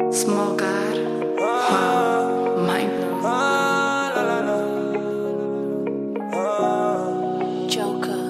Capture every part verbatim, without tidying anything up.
Small God, Paul, Minor, Joker.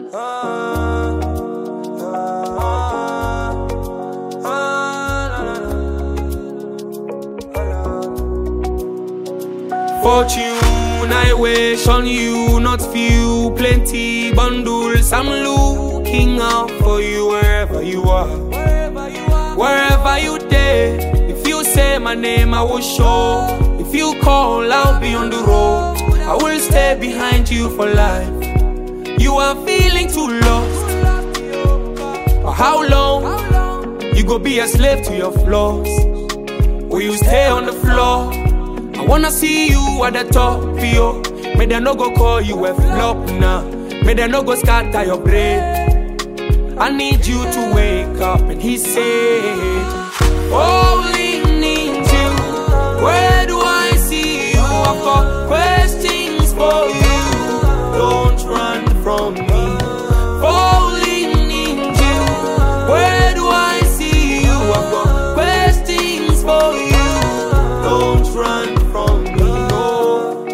Fortune, I wish on you, not few, plenty bundles. I'm looking out for you wherever you are. Wherever you dare, if you say my name, I will show. If you call, I'll be on the road. I will stay behind you for life. You are feeling too lost. For how long? You go be a slave to your flaws. Will you stay on the floor? I wanna see you at the top, yo. May they no go call you a flop now. May they no go scatter your brain. I need you to wake up. And he said, only need you. Where do I see you? I've got questions for you. Don't run from me. Only need you. Where do I see you? I've got questions for you. Don't run from me, no.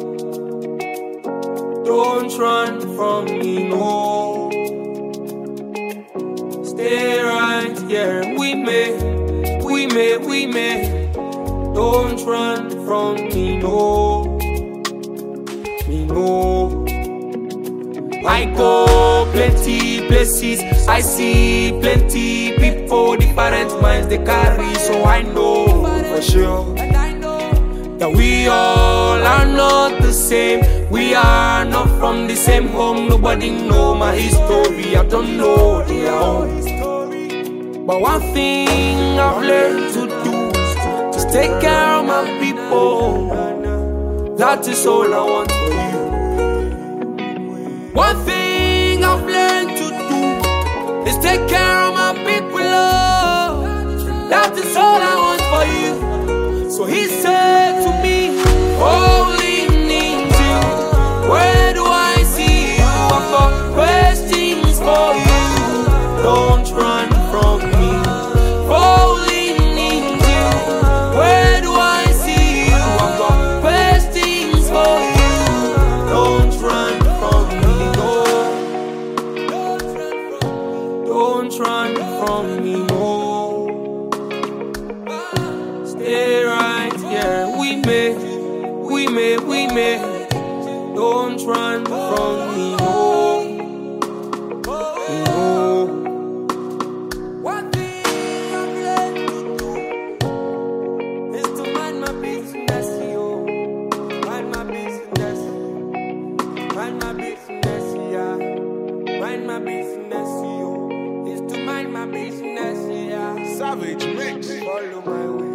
Don't run from me, no. Stay right here with me, we may, we may. Don't run from me, no. Me, no. I go plenty places, I see plenty people, different minds they carry, so I know for sure that we all are not the same. We are not from the same home. Nobody know my history, I don't know their own. But one thing I've learned to do is to just take care of my people. That is all I want for you. One thing I've learned to do is take care of my people. Oh. That is all I want for you. So he said to me, only need you. Where do I see you? I've got questions for you. Don't run from me. Only need you. Where do I see you? I've got questions for you. Don't run from me, no. Don't run from me, no. Stay right here, we may, we may, we may. Don't run from me, no. No. One thing I've learned to do is to mind my business, yo. Mind my business. Mind my business, yeah. Mind my business, yo. Is to mind my business, yeah. Savage mix. Follow my way.